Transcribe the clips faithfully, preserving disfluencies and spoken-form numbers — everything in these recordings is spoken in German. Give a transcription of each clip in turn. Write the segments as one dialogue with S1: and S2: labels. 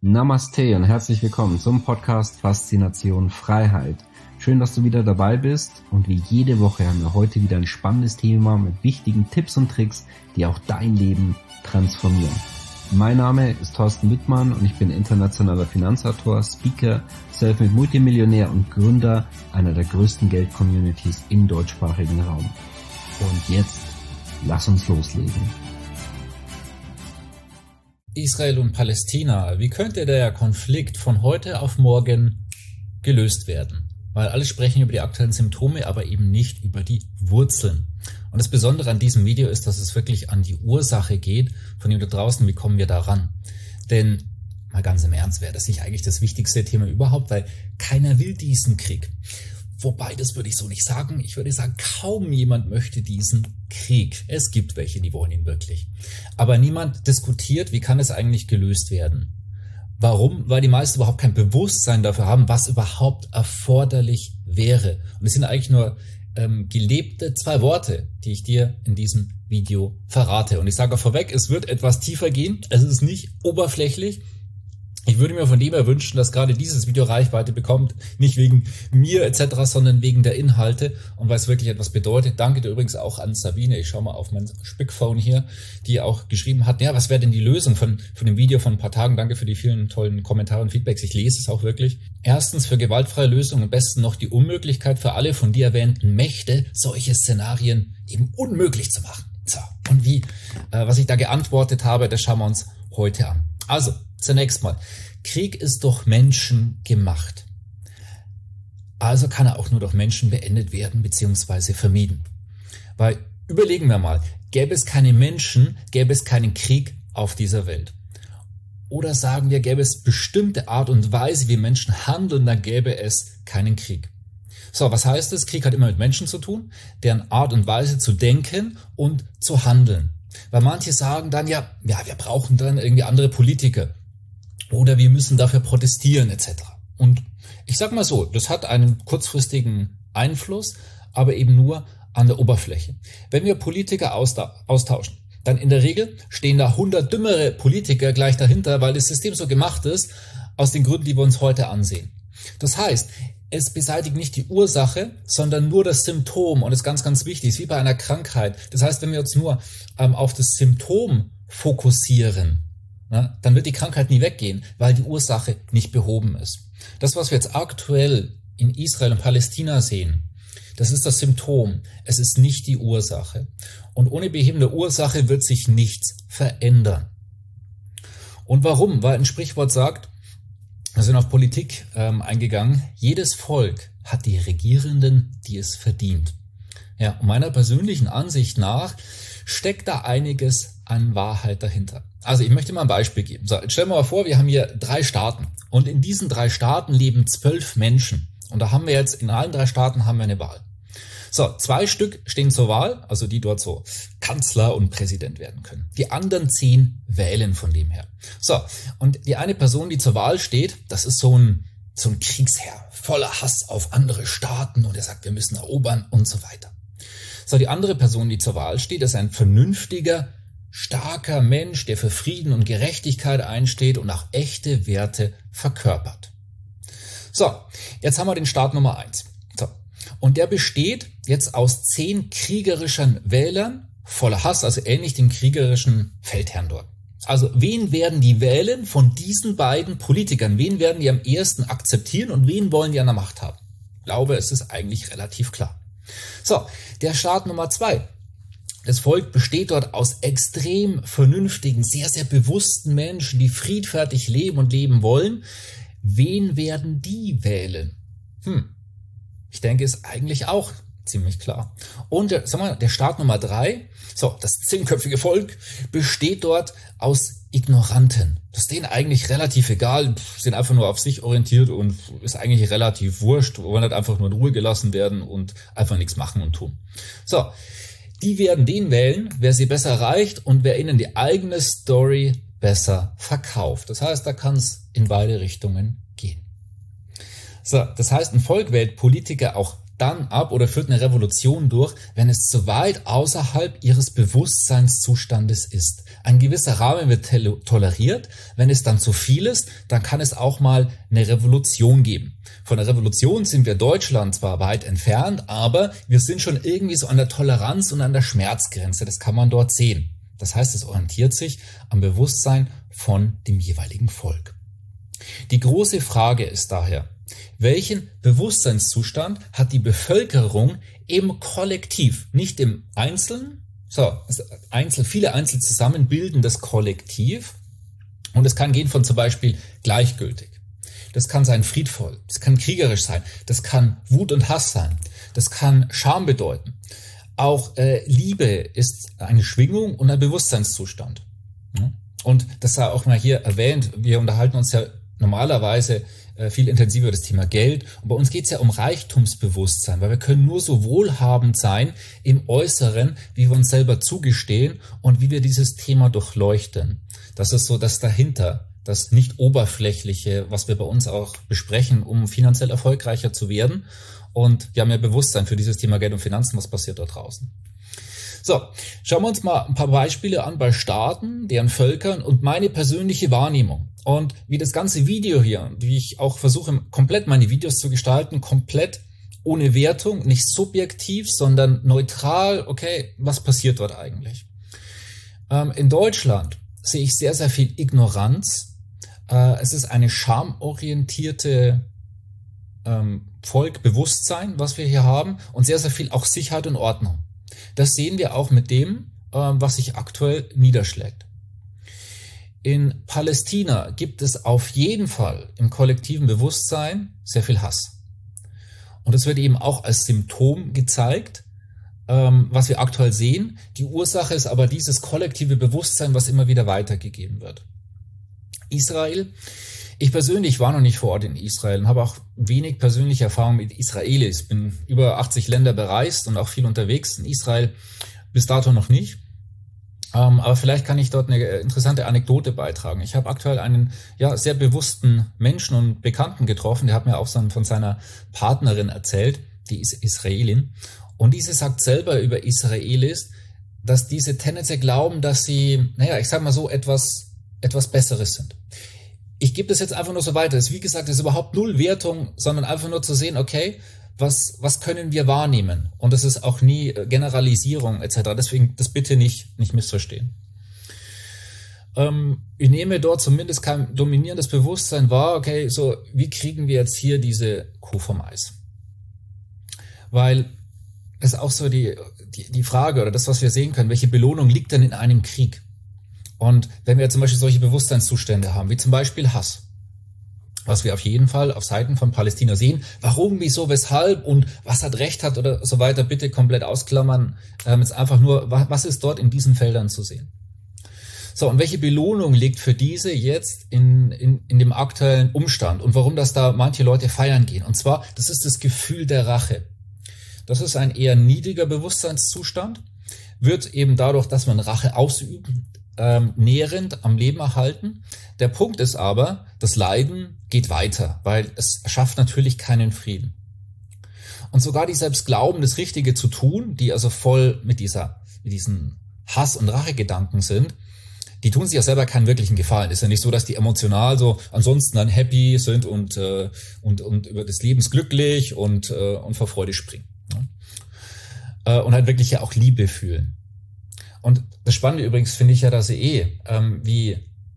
S1: Namaste und herzlich willkommen zum Podcast Faszination Freiheit. Schön, dass du wieder dabei bist und wie jede Woche haben wir heute wieder ein spannendes Thema mit wichtigen Tipps und Tricks, die auch dein Leben transformieren. Mein Name ist Thorsten Wittmann und ich bin internationaler Finanzautor, Speaker, Selfmade Multimillionär und Gründer einer der größten Geld-Communities im deutschsprachigen Raum. Und jetzt, lass uns loslegen.
S2: Israel und Palästina, wie könnte der Konflikt von heute auf morgen gelöst werden? Weil alle sprechen über die aktuellen Symptome, aber eben nicht über die Wurzeln. Und das Besondere an diesem Video ist, dass es wirklich an die Ursache geht, von dem da draußen, wie kommen wir da ran? Denn, mal ganz im Ernst, wäre das nicht eigentlich das wichtigste Thema überhaupt, weil keiner will diesen Krieg. Wobei, das würde ich so nicht sagen. Ich würde sagen, kaum jemand möchte diesen Krieg. Es gibt welche, die wollen ihn wirklich. Aber niemand diskutiert, wie kann es eigentlich gelöst werden. Warum? Weil die meisten überhaupt kein Bewusstsein dafür haben, was überhaupt erforderlich wäre. Und es sind eigentlich nur ähm, gelebte zwei Worte, die ich dir in diesem Video verrate. Und ich sage auch vorweg, es wird etwas tiefer gehen. Es ist nicht oberflächlich. Ich würde mir von dem her wünschen, dass gerade dieses Video Reichweite bekommt, nicht wegen mir et cetera, sondern wegen der Inhalte und weil es wirklich etwas bedeutet. Danke dir übrigens auch an Sabine, ich schaue mal auf mein Spickphone hier, die auch geschrieben hat, ja, was wäre denn die Lösung von, von dem Video von ein paar Tagen? Danke für die vielen tollen Kommentare und Feedbacks, ich lese es auch wirklich. Erstens, für gewaltfreie Lösungen am besten noch die Unmöglichkeit für alle von dir erwähnten Mächte, solche Szenarien eben unmöglich zu machen. So, und wie, äh, was ich da geantwortet habe, das schauen wir uns heute an. Also, zunächst mal, Krieg ist durch Menschen gemacht. Also kann er auch nur durch Menschen beendet werden bzw. vermieden. Weil, überlegen wir mal, gäbe es keine Menschen, gäbe es keinen Krieg auf dieser Welt. Oder sagen wir, gäbe es bestimmte Art und Weise, wie Menschen handeln, dann gäbe es keinen Krieg. So, was heißt das? Krieg hat immer mit Menschen zu tun, deren Art und Weise zu denken und zu handeln. Weil manche sagen dann, ja, ja, wir brauchen dann irgendwie andere Politiker. Oder wir müssen dafür protestieren et cetera. Und ich sag mal so, das hat einen kurzfristigen Einfluss, aber eben nur an der Oberfläche. Wenn wir Politiker austauschen, dann in der Regel stehen da hundert dümmere Politiker gleich dahinter, weil das System so gemacht ist, aus den Gründen, die wir uns heute ansehen. Das heißt, es beseitigt nicht die Ursache, sondern nur das Symptom. Und das ist ganz, ganz wichtig, ist wie bei einer Krankheit. Das heißt, wenn wir uns nur ähm, auf das Symptom fokussieren, na, dann wird die Krankheit nie weggehen, weil die Ursache nicht behoben ist. Das, was wir jetzt aktuell in Israel und Palästina sehen, das ist das Symptom. Es ist nicht die Ursache. Und ohne Beheben der Ursache wird sich nichts verändern. Und warum? Weil ein Sprichwort sagt, wir sind auf Politik ähm, eingegangen, jedes Volk hat die Regierenden, die es verdient. Ja, und meiner persönlichen Ansicht nach steckt da einiges an Wahrheit dahinter. Also ich möchte mal ein Beispiel geben. So, jetzt stellen wir mal vor, wir haben hier drei Staaten und in diesen drei Staaten leben zwölf Menschen. Und da haben wir jetzt, in allen drei Staaten haben wir eine Wahl. So, zwei Stück stehen zur Wahl, also die dort so Kanzler und Präsident werden können. Die anderen zehn wählen von dem her. So, und die eine Person, die zur Wahl steht, das ist so ein, so ein Kriegsherr, voller Hass auf andere Staaten und er sagt, wir müssen erobern und so weiter. So, die andere Person, die zur Wahl steht, ist ein vernünftiger, starker Mensch, der für Frieden und Gerechtigkeit einsteht und auch echte Werte verkörpert. So, jetzt haben wir den Staat Nummer eins. So, und der besteht jetzt aus zehn kriegerischen Wählern voller Hass, also ähnlich dem kriegerischen Feldherrn dort. Also wen werden die wählen von diesen beiden Politikern? Wen werden die am ehesten akzeptieren und wen wollen die an der Macht haben? Ich glaube, es ist eigentlich relativ klar. So, der Staat Nummer zwei. Das Volk besteht dort aus extrem vernünftigen, sehr, sehr bewussten Menschen, die friedfertig leben und leben wollen. Wen werden die wählen? Hm, ich denke, ist eigentlich auch ziemlich klar. Und der, sag mal, der Staat Nummer drei, so, das zehnköpfige Volk besteht dort aus Ignoranten. Das ist denen eigentlich relativ egal, sind einfach nur auf sich orientiert und ist eigentlich relativ wurscht, wollen halt einfach nur in Ruhe gelassen werden und einfach nichts machen und tun. So, die werden den wählen, wer sie besser erreicht und wer ihnen die eigene Story besser verkauft. Das heißt, da kann es in beide Richtungen gehen. So, das heißt, ein Volk wählt Politiker auch dann ab oder führt eine Revolution durch, wenn es zu weit außerhalb ihres Bewusstseinszustandes ist. Ein gewisser Rahmen wird toleriert. Wenn es dann zu viel ist, dann kann es auch mal eine Revolution geben. Von der Revolution sind wir Deutschland zwar weit entfernt, aber wir sind schon irgendwie so an der Toleranz und an der Schmerzgrenze. Das kann man dort sehen. Das heißt, es orientiert sich am Bewusstsein von dem jeweiligen Volk. Die große Frage ist daher, welchen Bewusstseinszustand hat die Bevölkerung im Kollektiv, nicht im Einzelnen? So, Einzel, viele Einzel zusammen bilden das Kollektiv und es kann gehen von zum Beispiel gleichgültig. Das kann sein friedvoll, das kann kriegerisch sein, das kann Wut und Hass sein, das kann Scham bedeuten. Auch äh, Liebe ist eine Schwingung und ein Bewusstseinszustand. Und das sei auch mal hier erwähnt, wir unterhalten uns ja normalerweise äh, viel intensiver über das Thema Geld. Und bei uns geht es ja um Reichtumsbewusstsein, weil wir können nur so wohlhabend sein im Äußeren, wie wir uns selber zugestehen und wie wir dieses Thema durchleuchten. Das ist so das dahinter, das nicht oberflächliche, was wir bei uns auch besprechen, um finanziell erfolgreicher zu werden. Und wir haben ja Bewusstsein für dieses Thema Geld und Finanzen, was passiert dort draußen. So, schauen wir uns mal ein paar Beispiele an bei Staaten, deren Völkern und meine persönliche Wahrnehmung. Und wie das ganze Video hier, wie ich auch versuche, komplett meine Videos zu gestalten, komplett ohne Wertung, nicht subjektiv, sondern neutral, okay, was passiert dort eigentlich? Ähm, in Deutschland sehe ich sehr, sehr viel Ignoranz. Äh, es ist eine schamorientierte ähm, Volk, Bewusstsein, was wir hier haben und sehr, sehr viel auch Sicherheit und Ordnung. Das sehen wir auch mit dem, was sich aktuell niederschlägt. In Palästina gibt es auf jeden Fall im kollektiven Bewusstsein sehr viel Hass. Und das wird eben auch als Symptom gezeigt, was wir aktuell sehen. Die Ursache ist aber dieses kollektive Bewusstsein, was immer wieder weitergegeben wird. Israel. Ich persönlich war noch nicht vor Ort in Israel und habe auch wenig persönliche Erfahrung mit Israelis. Bin über achtzig Länder bereist und auch viel unterwegs. In Israel bis dato noch nicht. Ähm, aber vielleicht kann ich dort eine interessante Anekdote beitragen. Ich habe aktuell einen ja sehr bewussten Menschen und Bekannten getroffen. Der hat mir auch so von seiner Partnerin erzählt, die ist Israelin. Und diese sagt selber über Israelis, dass diese tendenziell glauben, dass sie, naja, ich sag mal so, etwas, etwas Besseres sind. Ich gebe das jetzt einfach nur so weiter. Es ist, wie gesagt, es ist überhaupt null Wertung, sondern einfach nur zu sehen, okay, was, was können wir wahrnehmen? Und das ist auch nie Generalisierung et cetera. Deswegen das bitte nicht, nicht missverstehen. Ähm, ich nehme dort zumindest kein dominierendes Bewusstsein wahr, okay, so, wie kriegen wir jetzt hier diese Kuh vom Eis? Weil es ist auch so die, die, die Frage oder das, was wir sehen können, welche Belohnung liegt denn in einem Krieg? Und wenn wir zum Beispiel solche Bewusstseinszustände haben, wie zum Beispiel Hass, was wir auf jeden Fall auf Seiten von Palästina sehen, warum, wieso, weshalb und was hat Recht hat oder so weiter, bitte komplett ausklammern. Ähm, jetzt einfach nur, was ist dort in diesen Feldern zu sehen? So, und welche Belohnung liegt für diese jetzt in, in, in dem aktuellen Umstand und warum das da manche Leute feiern gehen? Und zwar, das ist das Gefühl der Rache. Das ist ein eher niedriger Bewusstseinszustand, wird eben dadurch, dass man Rache ausübt, Ähm, nährend am Leben erhalten. Der Punkt ist aber, das Leiden geht weiter, weil es schafft natürlich keinen Frieden. Und sogar die selbst glauben, das Richtige zu tun, die also voll mit dieser, mit diesen Hass- und Rachegedanken sind, die tun sich ja selber keinen wirklichen Gefallen. Ist ja nicht so, dass die emotional so ansonsten dann happy sind und, äh, und, und über des Lebens glücklich und, äh, und vor Freude springen. Ne? Äh, und halt wirklich ja auch Liebe fühlen. Und das Spannende übrigens finde ich ja, dass sie eh, ähm, wie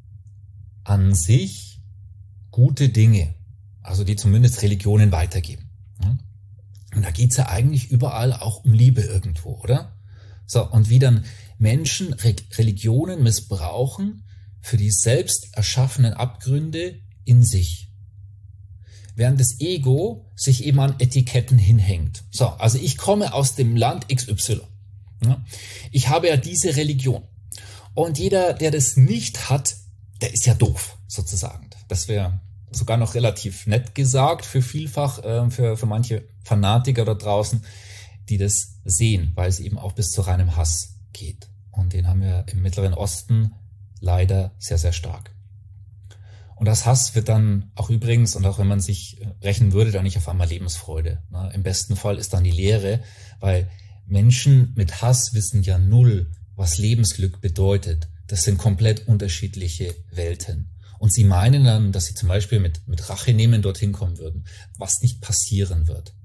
S2: an sich gute Dinge, also die zumindest Religionen weitergeben. Und da geht's ja eigentlich überall auch um Liebe irgendwo, oder? So, und wie dann Menschen Re- Religionen missbrauchen für die selbst erschaffenen Abgründe in sich. Während das Ego sich eben an Etiketten hinhängt. So, also ich komme aus dem Land X Y. Ich habe ja diese Religion. Und jeder, der das nicht hat, der ist ja doof, sozusagen. Das wäre sogar noch relativ nett gesagt für vielfach, äh, für, für manche Fanatiker da draußen, die das sehen, weil es eben auch bis zu reinem Hass geht. Und den haben wir im Mittleren Osten leider sehr, sehr stark. Und Und das Hass wird dann auch übrigens, und auch wenn man sich rächen würde, dann nicht auf einmal Lebensfreude. Ne? Im besten Fall ist dann die Leere, weil Menschen mit Hass wissen ja null, was Lebensglück bedeutet. Das sind komplett unterschiedliche Welten. Und sie meinen dann, dass sie zum Beispiel mit, mit Rache nehmen dorthin kommen würden, was nicht passieren wird.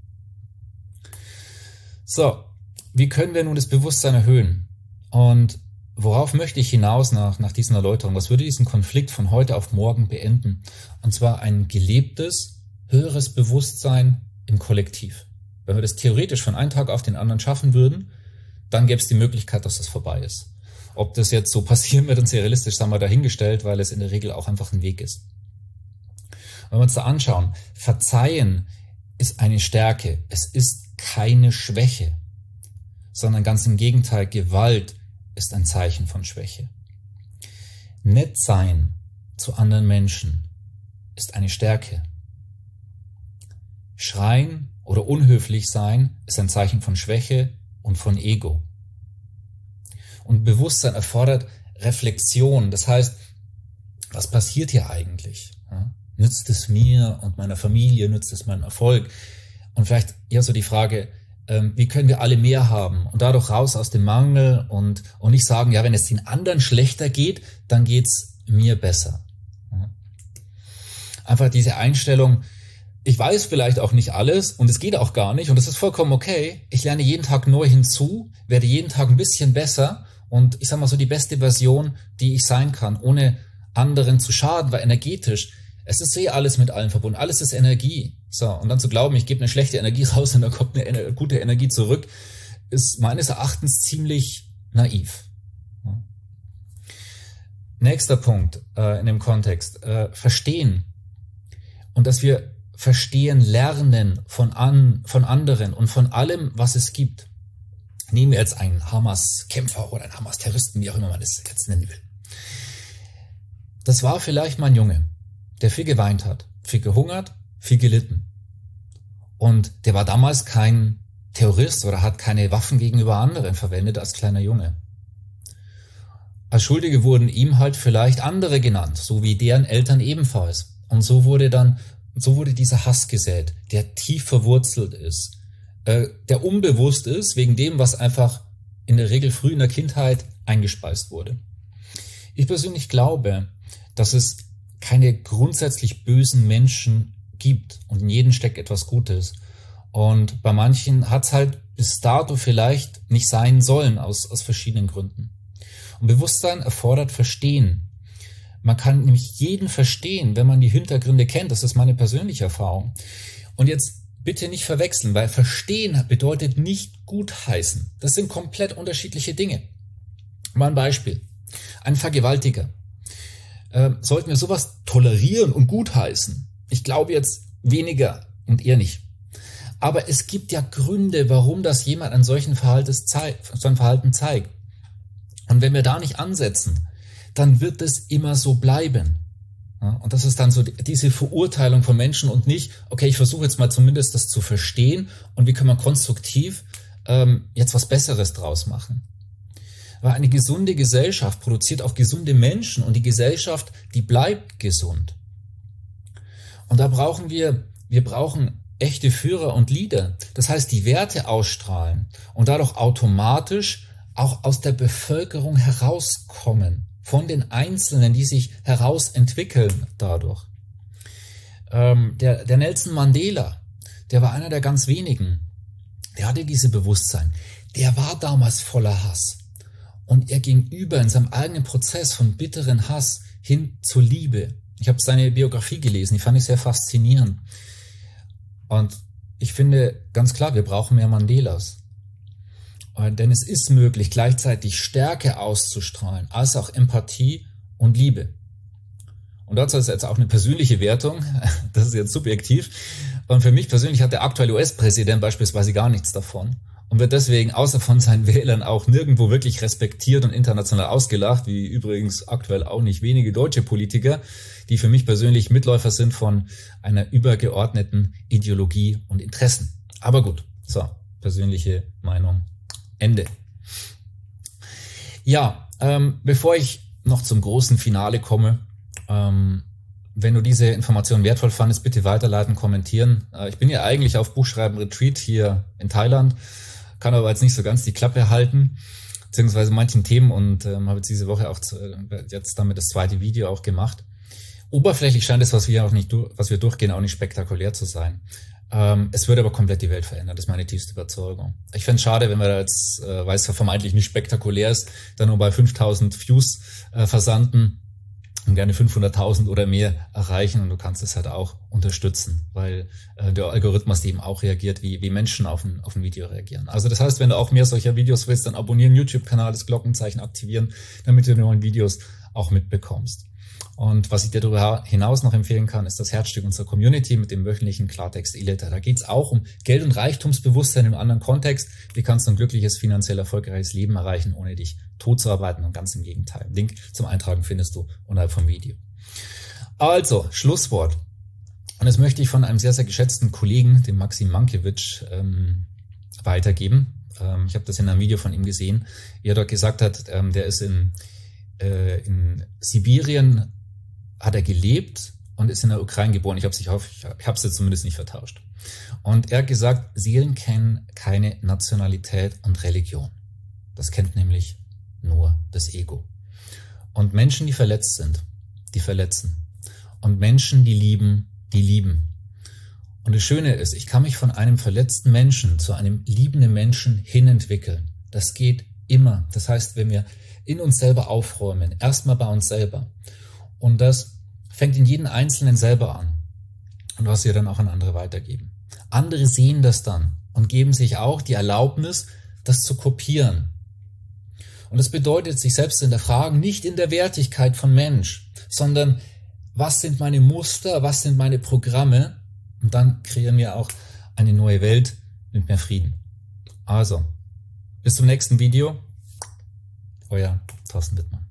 S2: So, wie können wir nun das Bewusstsein erhöhen? Und worauf möchte ich hinaus nach, nach diesen Erläuterungen? Was würde diesen Konflikt von heute auf morgen beenden? Und zwar ein gelebtes, höheres Bewusstsein im Kollektiv. Wenn wir das theoretisch von einem Tag auf den anderen schaffen würden, dann gäbe es die Möglichkeit, dass das vorbei ist. Ob das jetzt so passieren wird und sehr realistisch, sagen wir dahingestellt, weil es in der Regel auch einfach ein Weg ist. Wenn wir uns da anschauen, Verzeihen ist eine Stärke. Es ist keine Schwäche, sondern ganz im Gegenteil, Gewalt ist ein Zeichen von Schwäche. Nett sein zu anderen Menschen ist eine Stärke. Schreien oder unhöflich sein ist ein Zeichen von Schwäche und von Ego. Und Bewusstsein erfordert Reflexion. Das heißt, was passiert hier eigentlich? Ja? Nützt es mir und meiner Familie? Nützt es meinem Erfolg? Und vielleicht eher so die Frage, ähm, wie können wir alle mehr haben? Und dadurch raus aus dem Mangel und, und nicht sagen, ja, wenn es den anderen schlechter geht, dann geht's mir besser. Ja? Einfach diese Einstellung, ich weiß vielleicht auch nicht alles und es geht auch gar nicht und es ist vollkommen okay. Ich lerne jeden Tag neu hinzu, werde jeden Tag ein bisschen besser und ich sage mal so die beste Version, die ich sein kann, ohne anderen zu schaden, weil energetisch, es ist eh alles mit allem verbunden, alles ist Energie. So, und dann zu glauben, ich gebe eine schlechte Energie raus und dann kommt eine gute Energie zurück, ist meines Erachtens ziemlich naiv. Ja. Nächster Punkt äh, in dem Kontext, äh, verstehen und dass wir verstehen, lernen von, an, von anderen und von allem, was es gibt. Nehmen wir jetzt einen Hamas-Kämpfer oder einen Hamas-Terroristen, wie auch immer man es jetzt nennen will. Das war vielleicht mal ein Junge, der viel geweint hat, viel gehungert, viel gelitten. Und der war damals kein Terrorist oder hat keine Waffen gegenüber anderen verwendet als kleiner Junge. Als Schuldige wurden ihm halt vielleicht andere genannt, so wie deren Eltern ebenfalls. Und so wurde dann So wurde dieser Hass gesät, der tief verwurzelt ist, äh, der unbewusst ist, wegen dem, was einfach in der Regel früh in der Kindheit eingespeist wurde. Ich persönlich glaube, dass es keine grundsätzlich bösen Menschen gibt und in jedem steckt etwas Gutes. Und bei manchen hat es halt bis dato vielleicht nicht sein sollen, aus, aus verschiedenen Gründen. Und Bewusstsein erfordert Verstehen. Man kann nämlich jeden verstehen, wenn man die Hintergründe kennt. Das ist meine persönliche Erfahrung. Und jetzt bitte nicht verwechseln, weil verstehen bedeutet nicht gutheißen. Das sind komplett unterschiedliche Dinge. Mal ein Beispiel. Ein Vergewaltiger. Äh, sollten wir sowas tolerieren und gutheißen? Ich glaube jetzt weniger und eher nicht. Aber es gibt ja Gründe, warum das jemand an solchen Verhalten zeigt, so ein Verhalten zeigt. Und wenn wir da nicht ansetzen, dann wird es immer so bleiben. Ja, und das ist dann so die, diese Verurteilung von Menschen und nicht, okay, ich versuche jetzt mal zumindest das zu verstehen und wie können wir konstruktiv ähm, jetzt was Besseres draus machen. Weil eine gesunde Gesellschaft produziert auch gesunde Menschen und die Gesellschaft, die bleibt gesund. Und da brauchen wir, wir brauchen echte Führer und Leader. Das heißt, die Werte ausstrahlen und dadurch automatisch auch aus der Bevölkerung herauskommen. Von den Einzelnen, die sich herausentwickeln dadurch. Ähm, der, der Nelson Mandela, der war einer der ganz wenigen. Der hatte diese Bewusstsein. Der war damals voller Hass. Und er ging über in seinem eigenen Prozess von bitteren Hass hin zur Liebe. Ich habe seine Biografie gelesen, die fand ich sehr faszinierend. Und ich finde ganz klar, wir brauchen mehr Mandelas. Denn es ist möglich, gleichzeitig Stärke auszustrahlen, als auch Empathie und Liebe. Und dazu ist jetzt auch eine persönliche Wertung, das ist jetzt subjektiv. Und für mich persönlich hat der aktuelle U S-Präsident beispielsweise gar nichts davon und wird deswegen außer von seinen Wählern auch nirgendwo wirklich respektiert und international ausgelacht, wie übrigens aktuell auch nicht wenige deutsche Politiker, die für mich persönlich Mitläufer sind von einer übergeordneten Ideologie und Interessen. Aber gut, so, persönliche Meinung. Ende. Ja, ähm, bevor ich noch zum großen Finale komme, ähm, wenn du diese Information wertvoll fandest, bitte weiterleiten, kommentieren. Ich bin ja eigentlich auf Buchschreiben-Retreat hier in Thailand, kann aber jetzt nicht so ganz die Klappe halten, beziehungsweise manchen Themen und ähm, habe jetzt diese Woche auch zu, jetzt damit das zweite Video auch gemacht. Oberflächlich scheint es, was wir auch nicht, was wir durchgehen, auch nicht spektakulär zu sein. Ähm, es wird aber komplett die Welt verändern, das ist meine tiefste Überzeugung. Ich fände es schade, wenn wir da jetzt, äh, weil es ja vermeintlich nicht spektakulär ist, dann nur bei fünftausend Views äh, versanden und gerne fünfhunderttausend oder mehr erreichen, und du kannst es halt auch unterstützen, weil äh, der Algorithmus eben auch reagiert, wie wie Menschen auf ein auf ein Video reagieren. Also das heißt, wenn du auch mehr solcher Videos willst, dann abonnieren YouTube-Kanal, das Glockenzeichen aktivieren, damit du die neuen Videos auch mitbekommst. Und was ich dir darüber hinaus noch empfehlen kann, ist das Herzstück unserer Community mit dem wöchentlichen Klartext-E-Letter. Da geht es auch um Geld- und Reichtumsbewusstsein im anderen Kontext. Wie kannst du ein glückliches, finanziell erfolgreiches Leben erreichen, ohne dich tot zu arbeiten? Und ganz im Gegenteil. Link zum Eintragen findest du unterhalb vom Video. Also, Schlusswort. Und das möchte ich von einem sehr, sehr geschätzten Kollegen, dem Maxim Mankiewicz, ähm, weitergeben. Ähm, ich habe das in einem Video von ihm gesehen, wie er dort gesagt hat, ähm, der ist in, äh, in Sibirien, hat er gelebt und ist in der Ukraine geboren. Ich habe es ich hoffe, ich habe es jetzt zumindest nicht vertauscht. Und er hat gesagt, Seelen kennen keine Nationalität und Religion. Das kennt nämlich nur das Ego. Und Menschen, die verletzt sind, die verletzen. Und Menschen, die lieben, die lieben. Und das Schöne ist, ich kann mich von einem verletzten Menschen zu einem liebenden Menschen hin entwickeln. Das geht immer. Das heißt, wenn wir in uns selber aufräumen, erstmal bei uns selber. Und das fängt in jedem Einzelnen selber an. Und was wir dann auch an andere weitergeben. Andere sehen das dann und geben sich auch die Erlaubnis, das zu kopieren. Und das bedeutet, sich selbst hinterfragen, nicht in der Wertigkeit von Mensch, sondern was sind meine Muster, was sind meine Programme? Und dann kreieren wir auch eine neue Welt mit mehr Frieden. Also, bis zum nächsten Video. Euer Thorsten Wittmann.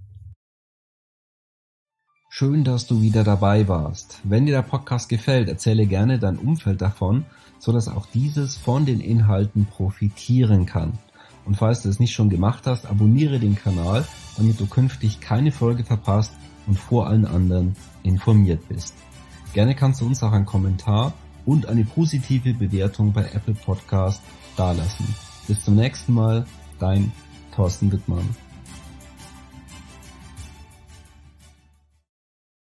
S1: Schön, dass du wieder dabei warst. Wenn dir der Podcast gefällt, erzähle gerne dein Umfeld davon, sodass auch dieses von den Inhalten profitieren kann. Und falls du es nicht schon gemacht hast, abonniere den Kanal, damit du künftig keine Folge verpasst und vor allen anderen informiert bist. Gerne kannst du uns auch einen Kommentar und eine positive Bewertung bei Apple Podcast dalassen. Bis zum nächsten Mal, dein Thorsten Wittmann.